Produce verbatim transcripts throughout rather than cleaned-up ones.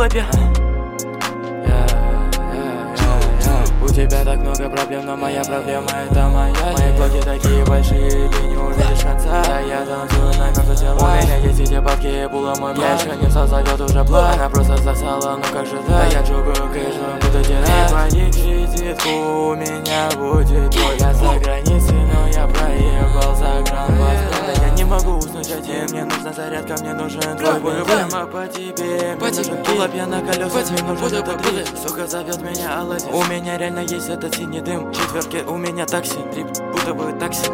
было пьяно. У тебя так много проблем, но моя проблема это моя. Мои блоки такие большие, ты не увидишь конца. Да я танцую на мертвых телах. У меня есть эти бабки, и было мой план. Я не созовет уже блок. Она просто засала, ну как же так? Да я джугаю кэш, буду терять. Не плати кредитку, у меня будет твой. Я за границей, но я проехал за гран-паспорт. Я не могу уснуть один, мне нужна зарядка, мне нужен твой. Прямо по тебе, мне нужен пулап, я на колесах, мне нужен этот бит. Сука зовет меня Аладдин. У меня реально есть этот синий дым. Четверки у меня такси, трип, будто бы такси.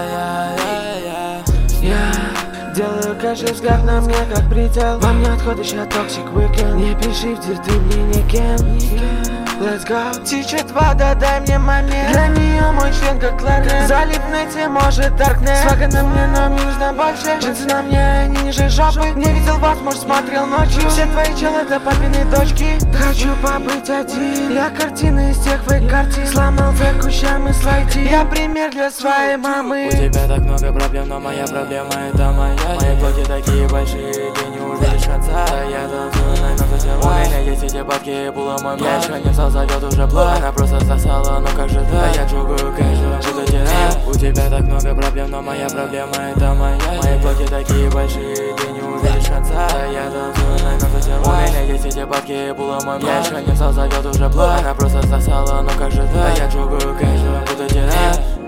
Я делаю кэш из говна, мне как прицел. Во мне отходы, ща токсик уикенд. Не пиши в дир, ты мне не кем. Let's go. Течет вода, дай мне момент. Для нее мой член как кларнет. Залив в нете, может даркнет. Свага на мне, но мне нужно больше. Джинсы на мне, они ниже жопы. Не видел вас, может смотрел ночью. Все твои челы это папины дочки. Хочу побыть один. Я картина из тех фейк-картин. Сломал за кущами слайти. Я пример для своей мамы. У тебя так много проблем, но моя проблема это моя. Мои блоки такие большие, ты не увидишь конца. Да я танцую на мертвых телах. У меня есть эти бабки, и было мой план. Я не зовет уже блок. Она просто засала, ну как же так? Да я джугаю кэш, буду терять. У тебя так много проблем, но моя проблема это моя. Мои блоки такие большие, ты не увидишь конца. Да я танцую на мертвых телах. У меня есть эти бабки, и было мой план. Я не зовет уже блок. Она просто засала, ну как же так? Да я джугаю кэш, буду терять.